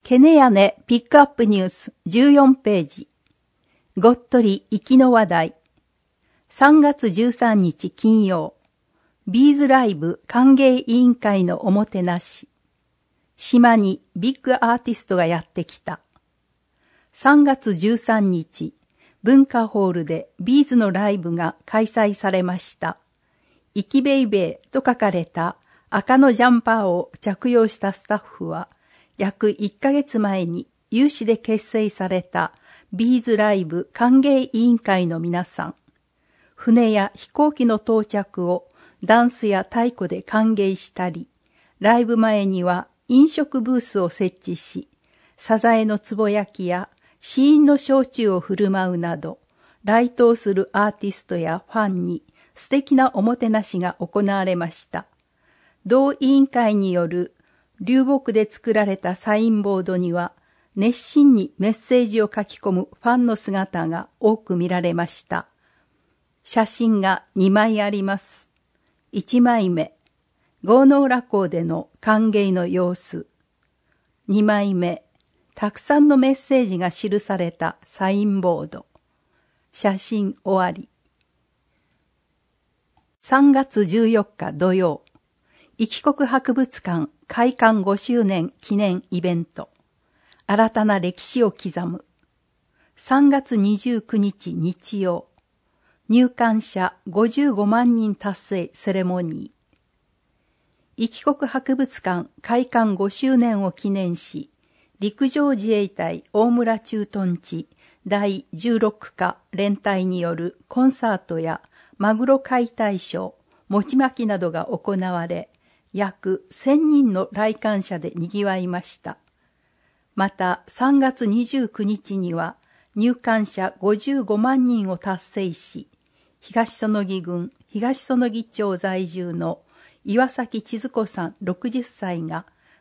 ケネヤネピックアップニュース14ページ。ごっとり行きの話題。3月13日金曜。ビーズライブ歓迎委員会のおもてなし。島にビッグアーティストがやってきた。3月13日、文化ホールでビーズのライブが開催されました。イキベイベーと書かれた赤のジャンパーを着用したスタッフは、約1ヶ月前に有志で結成されたビーズライブ歓迎委員会の皆さん、船や飛行機の到着をダンスや太鼓で歓迎したり、ライブ前には飲食ブースを設置し、サザエのつぼ焼きや試飲の焼酎を振る舞うなど、来島するアーティストやファンに素敵なおもてなしが行われました。同委員会による流木で作られたサインボードには、熱心にメッセージを書き込むファンの姿が多く見られました。写真が2枚あります。1枚目、郷ノ浦港での歓迎の様子。2枚目、たくさんのメッセージが記されたサインボード。写真終わり。3月14日土曜、壱岐国博物館開館5周年記念イベント。新たな歴史を刻む。3月29日日曜。入館者55万人達成セレモニー。壱岐国博物館開館5周年を記念し、陸上自衛隊大村駐屯地第16課連隊によるコンサートやマグロ解体ショー、餅まきなどが行われ、約1000人の来館者で賑わいました。また3月29日には入館者55万人を達成し、東園木郡東園木町在住の岩崎千鶴子さん60歳が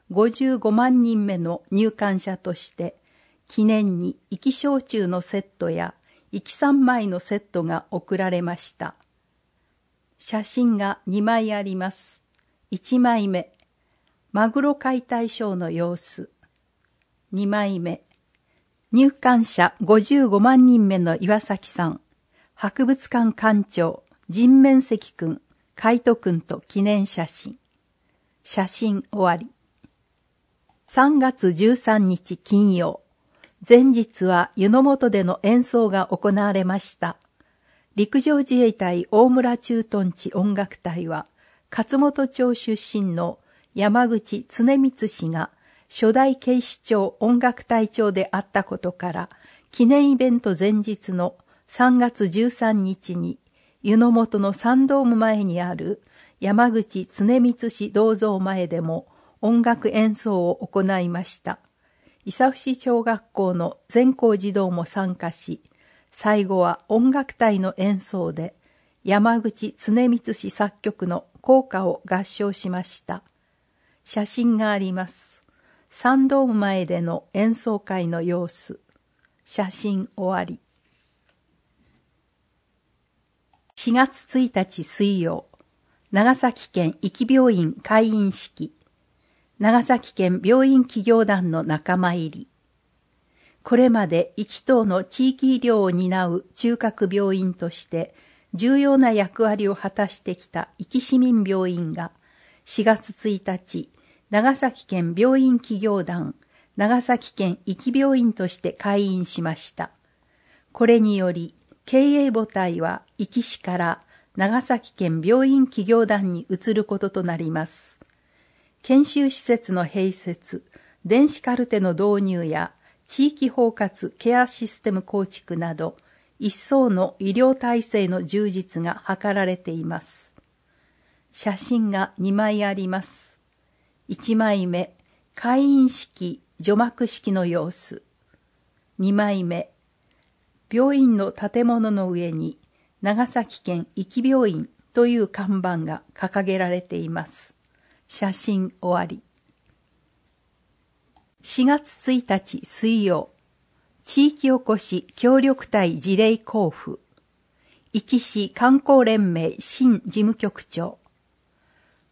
55万人目の入館者として、記念に壱岐焼酎のセットや壱岐三昧のセットが贈られました。写真が2枚あります。1枚目、マグロ解体ショーの様子。2枚目、入館者55万人目の岩崎さん、博物館館長、人面石くん、海斗くんと記念写真。写真終わり。3月13日金曜、前日は湯の本での演奏が行われました。陸上自衛隊大村駐屯地音楽隊は、勝本町出身の山口恒光氏が初代警視庁音楽隊長であったことから、記念イベント前日の3月13日に湯の本の三ドーム前にある山口恒光氏銅像前でも音楽演奏を行いました。伊佐伏小学校の全校児童も参加し、最後は音楽隊の演奏で山口恒光氏作曲の校歌を合唱しました。写真があります。三ドーム前での演奏会の様子。写真終わり。4月1日水曜、長崎県壱岐病院開院式。長崎県病院企業団の仲間入り。これまで壱岐島の地域医療を担う中核病院として重要な役割を果たしてきた壱岐市民病院が4月1日、長崎県病院企業団、長崎県壱岐病院として開院しました。これにより、経営母体は壱岐市から長崎県病院企業団に移ることとなります。研修施設の併設、電子カルテの導入や地域包括ケアシステム構築など、一層の医療体制の充実が図られています。写真が2枚あります。1枚目、開院式、除幕式の様子。2枚目、病院の建物の上に長崎県壱岐病院という看板が掲げられています。写真終わり。4月1日水曜、地域おこし協力隊事例交付。壱岐市観光連盟新事務局長。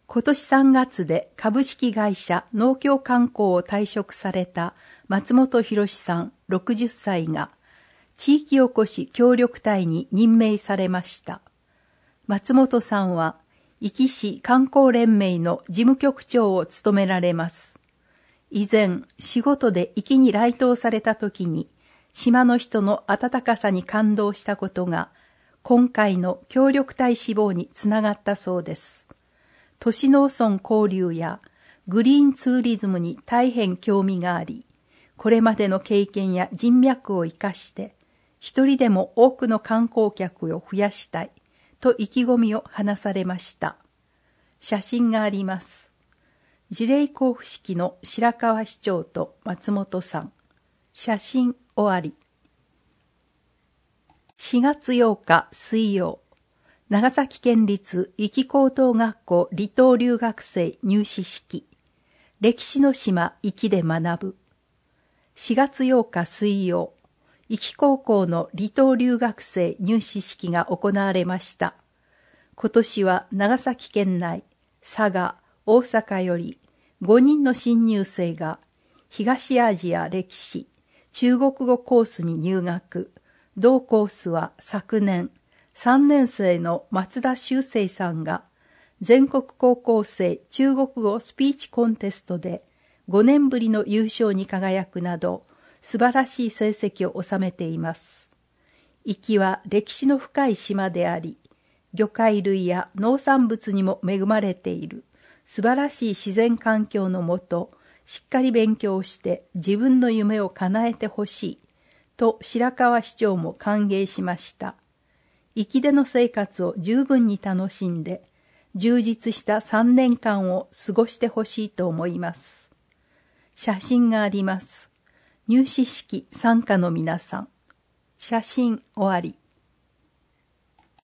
今年3月で株式会社農協観光を退職された松本博さん60歳が地域おこし協力隊に任命されました。松本さんは壱岐市観光連盟の事務局長を務められます。以前、仕事で壱岐に来島された時に、島の人の温かさに感動したことが、今回の協力隊志望につながったそうです。都市農村交流やグリーンツーリズムに大変興味があり、これまでの経験や人脈を生かして、一人でも多くの観光客を増やしたいと意気込みを話されました。写真があります。辞令交付式の白川市長と松本さん。写真終わり。4月8日水曜、長崎県立壱岐高等学校離島留学生入試式。歴史の島壱岐で学ぶ。4月8日水曜、壱岐高校の離島留学生入試式が行われました。今年は長崎県内、佐賀、大阪より5人の新入生が東アジア歴史、中国語コースに入学。同コースは昨年、3年生の松田修正さんが全国高校生中国語スピーチコンテストで5年ぶりの優勝に輝くなど素晴らしい成績を収めています。壱岐は歴史の深い島であり、魚介類や農産物にも恵まれている素晴らしい自然環境のもと、しっかり勉強して自分の夢を叶えてほしいと白川市長も歓迎しました。壱岐での生活を十分に楽しんで、充実した3年間を過ごしてほしいと思います。写真があります。入試式参加の皆さん。写真終わり。